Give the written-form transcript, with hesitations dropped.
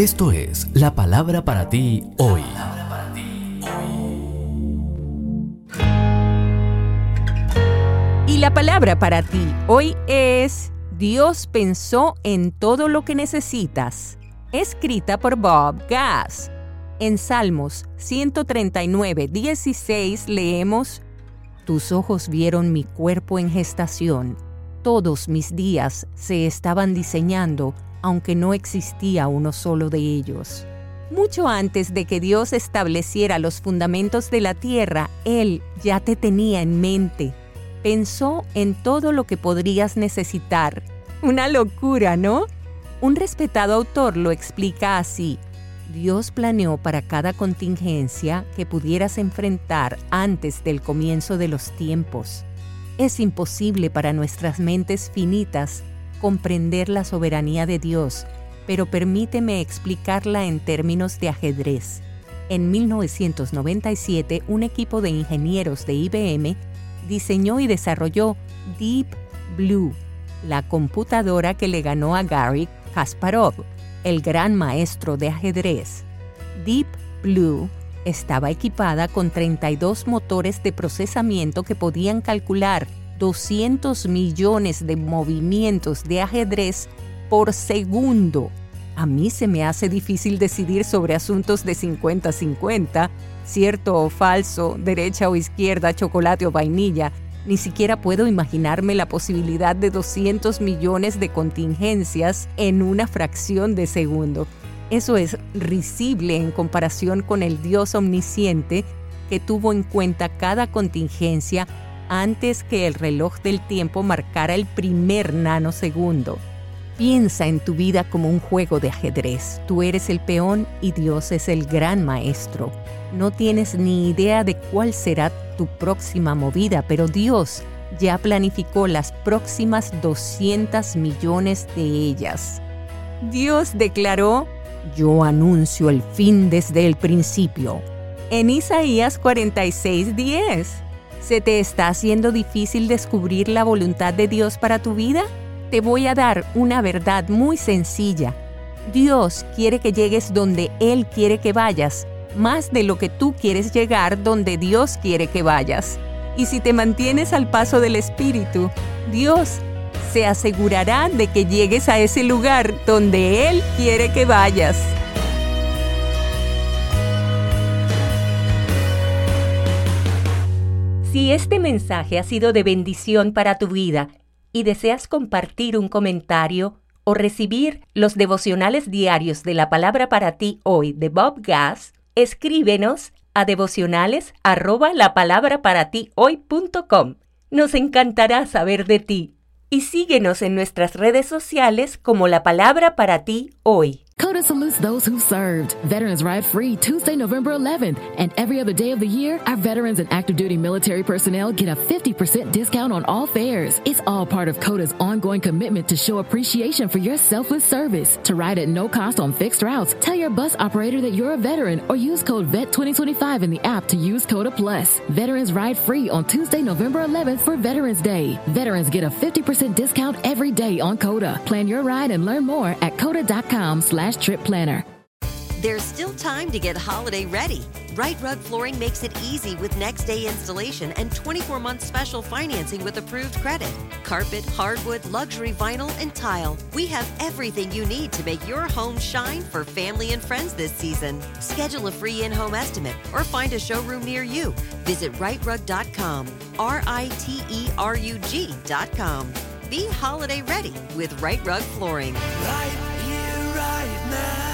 Esto es la palabra para ti hoy. Y la palabra para ti hoy es: Dios pensó en todo lo que necesitas. Escrita por Bob Gass. En Salmos 139:16 leemos: Tus ojos vieron mi cuerpo en gestación. Todos mis días se estaban diseñando, aunque no existía uno solo de ellos. Mucho antes de que Dios estableciera los fundamentos de la tierra, Él ya te tenía en mente. Pensó en todo lo que podrías necesitar. Una locura, ¿no? Un respetado autor lo explica así: Dios planeó para cada contingencia que pudieras enfrentar antes del comienzo de los tiempos. Es imposible para nuestras mentes finitas comprender la soberanía de Dios, pero permíteme explicarla en términos de ajedrez. En 1997, un equipo de ingenieros de IBM diseñó y desarrolló Deep Blue, la computadora que le ganó a Garry Kasparov, el gran maestro de ajedrez. Deep Blue estaba equipada con 32 motores de procesamiento que podían calcular 200 millones de movimientos de ajedrez por segundo. A mí se me hace difícil decidir sobre asuntos de 50-50, cierto o falso, derecha o izquierda, chocolate o vainilla. Ni siquiera puedo imaginarme la posibilidad de 200 millones de contingencias en una fracción de segundo. Eso es risible en comparación con el Dios omnisciente que tuvo en cuenta cada contingencia antes que el reloj del tiempo marcara el primer nanosegundo. Piensa en tu vida como un juego de ajedrez. Tú eres el peón y Dios es el gran maestro. No tienes ni idea de cuál será tu próxima movida, pero Dios ya planificó las próximas 200 millones de ellas. Dios declaró: Yo anuncio el fin desde el principio. En Isaías 46:10. ¿Se te está haciendo difícil descubrir la voluntad de Dios para tu vida? Te voy a dar una verdad muy sencilla. Dios quiere que llegues donde Él quiere que vayas, más de lo que tú quieres llegar donde Dios quiere que vayas. Y si te mantienes al paso del Espíritu, Dios se asegurará de que llegues a ese lugar donde Él quiere que vayas. Si este mensaje ha sido de bendición para tu vida y deseas compartir un comentario o recibir los devocionales diarios de la palabra para ti hoy de Bob Gass, escríbenos a devocionales@lapalabraparatihhoy.com. Nos encantará saber de ti. Y síguenos en nuestras redes sociales como La Palabra para Ti Hoy. COTA salutes those who served. Veterans Ride Free Tuesday, November 11th. And every other day of the year, our veterans and active duty military personnel get a 50% discount on all fares. It's all part of COTA's ongoing commitment to show appreciation for your selfless service. To ride at no cost on fixed routes, tell your bus operator that you're a veteran or use code VET2025 in the app to use COTA Plus. Veterans Ride Free on Tuesday, November 11th for Veterans Day. Veterans get a 50% discount every day on COTA. Plan your ride and learn more at COTA.com/trip planner. There's still time to get holiday ready. Right Rug Flooring makes it easy with next day installation and 24-month special financing with approved credit. Carpet, hardwood, luxury vinyl, and tile. We have everything you need to make your home shine for family and friends this season. Schedule a free in-home estimate or find a showroom near you. Visit rightrug.com, RITERUG.com. Be holiday ready with Right Rug Flooring. Right here, right now.